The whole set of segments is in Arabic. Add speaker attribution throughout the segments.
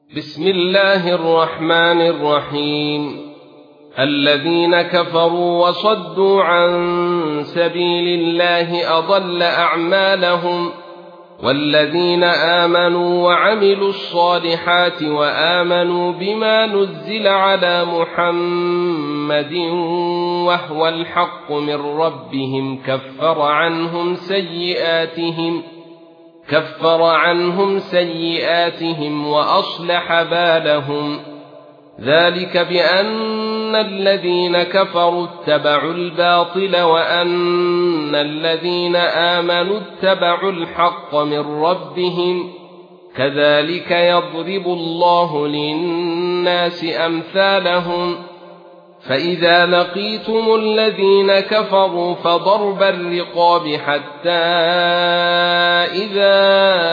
Speaker 1: بسم الله الرحمن الرحيم. الذين كفروا وصدوا عن سبيل الله أضل أعمالهم، والذين آمنوا وعملوا الصالحات وآمنوا بما نزل على محمد وهو الحق من ربهم كفر عنهم سيئاتهم وأصلح بالهم. ذلك بأن الذين كفروا اتبعوا الباطل وأن الذين آمنوا اتبعوا الحق من ربهم، كذلك يضرب الله للناس أمثالهم. فإذا لقيتم الذين كفروا فضرب الرقاب حتى إذا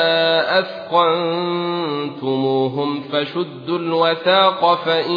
Speaker 1: أثخنتموهم فشدوا الوثاق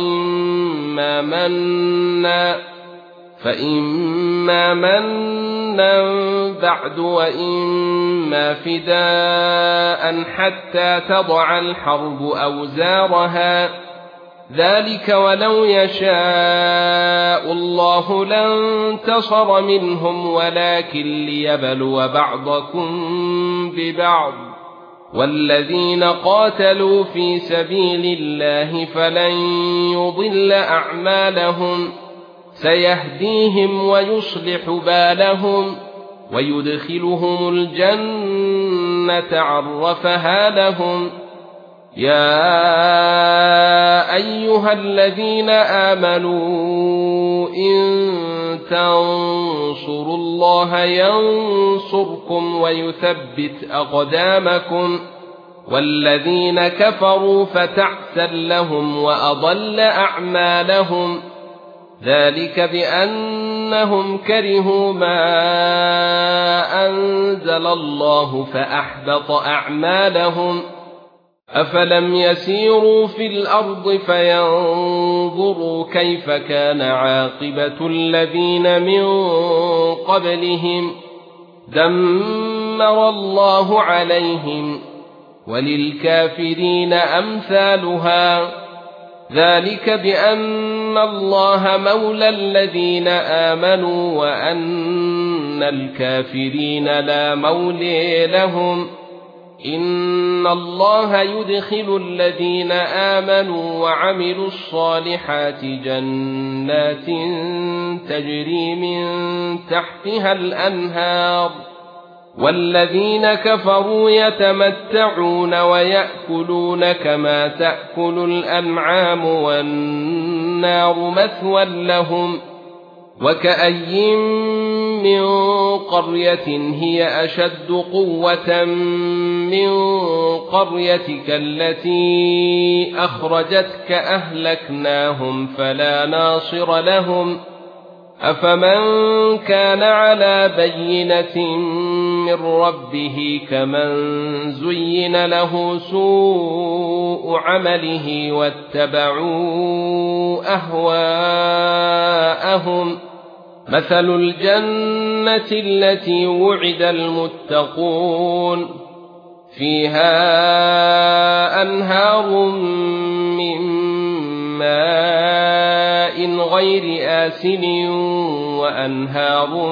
Speaker 1: فإما منا بعد وإما فداء حتى تضع الحرب أوزارها. ذلك ولو يشاء الله لانتصر منهم ولكن ليبلو بعضكم ببعض. والذين قاتلوا في سبيل الله فلن يضل أعمالهم، سيهديهم ويصلح بالهم ويدخلهم الجنة عرفها لهم. يا أيها الذين آمنوا إن تنصروا الله ينصركم ويثبت أقدامكم. والذين كفروا فتعسا لهم وأضل أعمالهم. ذلك بأنهم كرهوا ما أنزل الله فأحبط أعمالهم. أفلم يسيروا في الأرض فينظروا كيف كان عاقبة الذين من قبلهم، دمر الله عليهم وللكافرين أمثالها. ذلك بأن الله مولى الذين آمنوا وأن الكافرين لا مولي لهم. إن الله يدخل الذين آمنوا وعملوا الصالحات جنات تجري من تحتها الأنهار، والذين كفروا يتمتعون ويأكلون كما تأكل الأنعام والنار مثوى لهم. وكأي من قرية هي أشد قوة من قريتك التي أخرجتك أهلكناهم فلا ناصر لهم. أفمن كان على بينة من ربه كمن زين له سوء عمله واتبعوا أهواءهم. مثل الجنة التي وعد المتقون فيها أنهار من ماء غير آسن وأنهار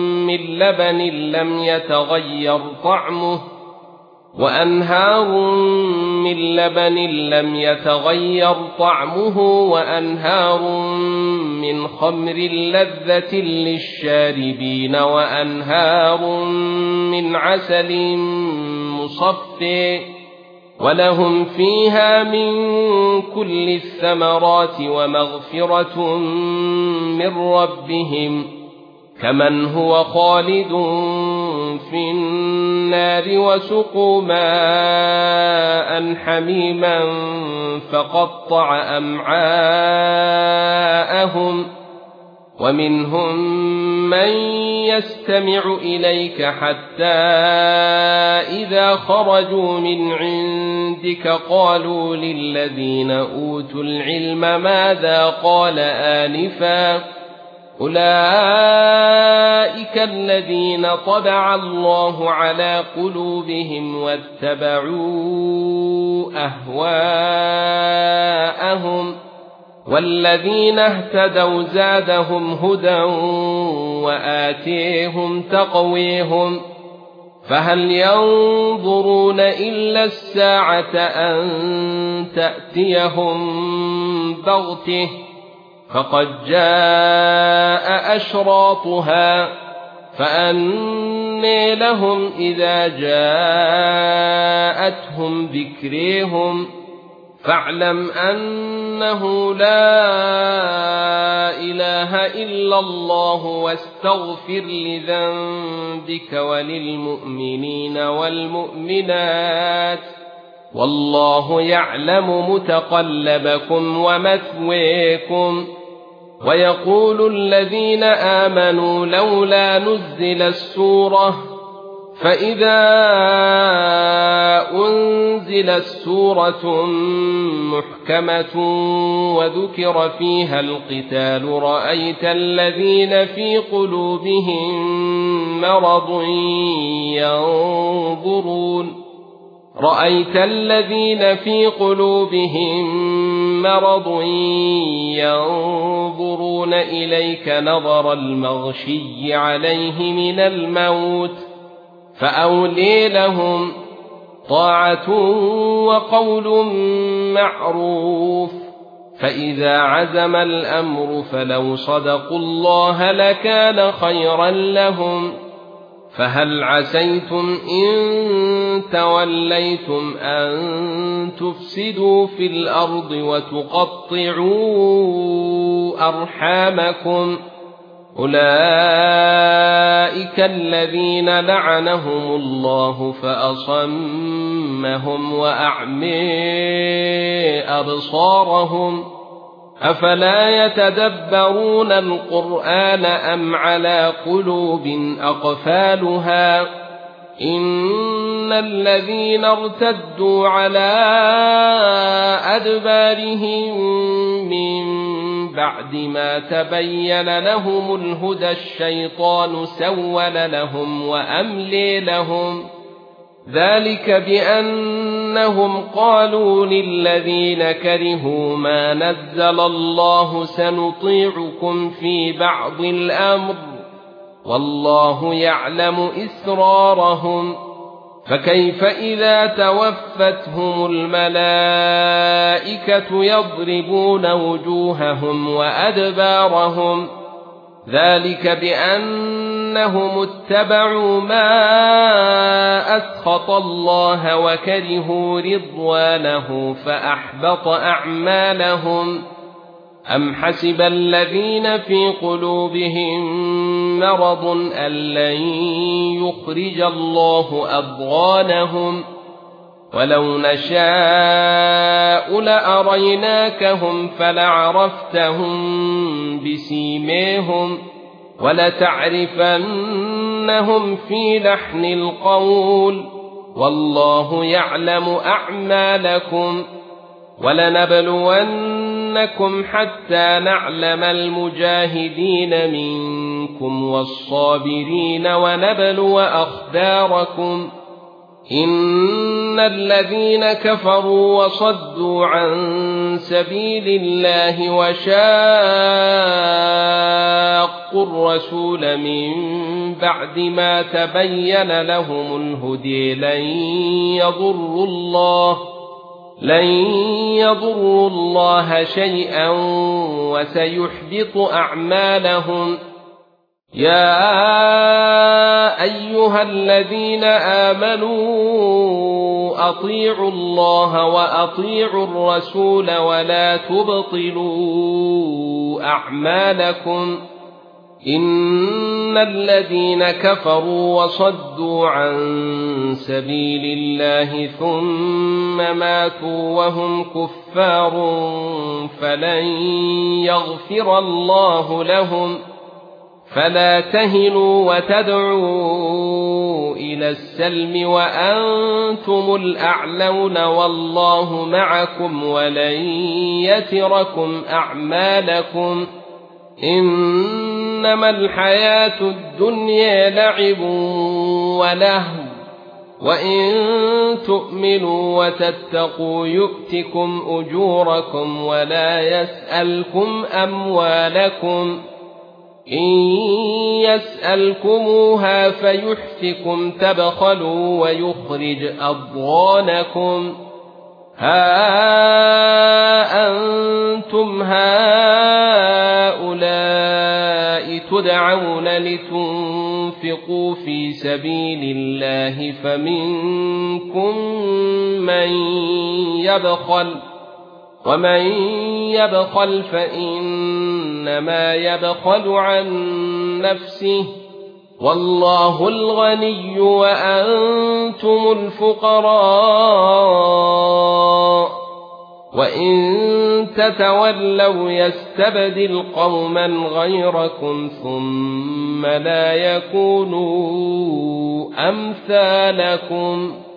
Speaker 1: من لبن لم يتغير طعمه وأنهار من خمر لذة للشاربين وأنهار من عسل مصفى، ولهم فيها من كل الثمرات ومغفرة من ربهم، كمن هو خالد في النار وسقوا ماء حميما فقطع أمعاءهم. ومنهم من يستمع إليك حتى إذا خرجوا من عندك قالوا للذين أوتوا العلم ماذا قال آنفا، أولئك الذين طبع الله على قلوبهم واتبعوا أهواءهم والذين اهتدوا زادهم هدى وآتيهم تقويهم فهل ينظرون إلا الساعة أن تأتيهم بغتة فقد جاء أشراطها فأنى لهم إذا جاءتهم ذكريهم فاعلم أنه لا إله إلا الله واستغفر لذنبك وللمؤمنين والمؤمنات والله يعلم متقلبكم ومثويكم ويقول الذين آمنوا لولا نزل السورة فإذا أنزلت سورة محكمة وذكر فيها القتال رأيت الذين في قلوبهم مرض ينظرون إليك نظر المغشي عليه من الموت فأولي لهم طاعة وقول معروف فإذا عزم الأمر فلو صدقوا الله لكان خيرا لهم فهل عسيتم إن توليتم أن تفسدوا في الأرض وتقطعوا أرحامكم أولئك الذين لعنهم الله فأصمهم وأعمي أبصارهم أفلا يتدبرون القرآن أم على قلوب أقفالها إن الذين ارتدوا على أدبارهم من بعد ما تبين لهم الهدى الشيطان سول لهم وأملي لهم ذلك بأنهم قالوا للذين كرهوا ما نزل الله سنطيعكم في بعض الأمر والله يعلم إسرارهم فكيف إذا توفتهم الملائكة يضربون وجوههم وأدبارهم ذلك بأنهم اتبعوا ما أسخط الله وكرهوا رضوانه فأحبط أعمالهم أم حسب الذين في قلوبهم مرض أن لن يخرج الله أضغانهم ولو نشاء لأريناكهم فلعرفتهم بسيماهم ولتعرفنهم في لحن القول والله يعلم أعمالكم ولنبلونكم حتى نعلم المجاهدين منكم والصابرين ونبلو أخباركم إن الذين كفروا وصدوا عن سبيل الله وشاقوا الرسول من بعد ما تبين لهم الهدى لن يضروا الله شيئا وسيحبط أعمالهم يا أيها الذين آمنوا أطيعوا الله وأطيعوا الرسول ولا تبطلوا أعمالكم إن الذين كفروا وصدوا عن سبيل الله ثم ماتوا وهم كفار فلن يغفر الله لهم فلا تهنوا وتدعوا إلى السلم وأنتم الأعلون والله معكم ولن يتركم أعمالكم إنما الحياة الدنيا لعب ولهو وإن تؤمنوا وتتقوا يؤتكم أجوركم ولا يسألكم أموالكم إن يسألكموها فيحفكم تبخلوا ويخرج أضغانكم ها أنتم هؤلاء تدعون لتنفقوا في سبيل الله فمنكم من يبخل ومن يبخل فإنما يبخل عن نفسه والله الغني وأنتم الفقراء وإن تتولوا يستبدل قوما غيركم ثم لا يكونوا أمثالكم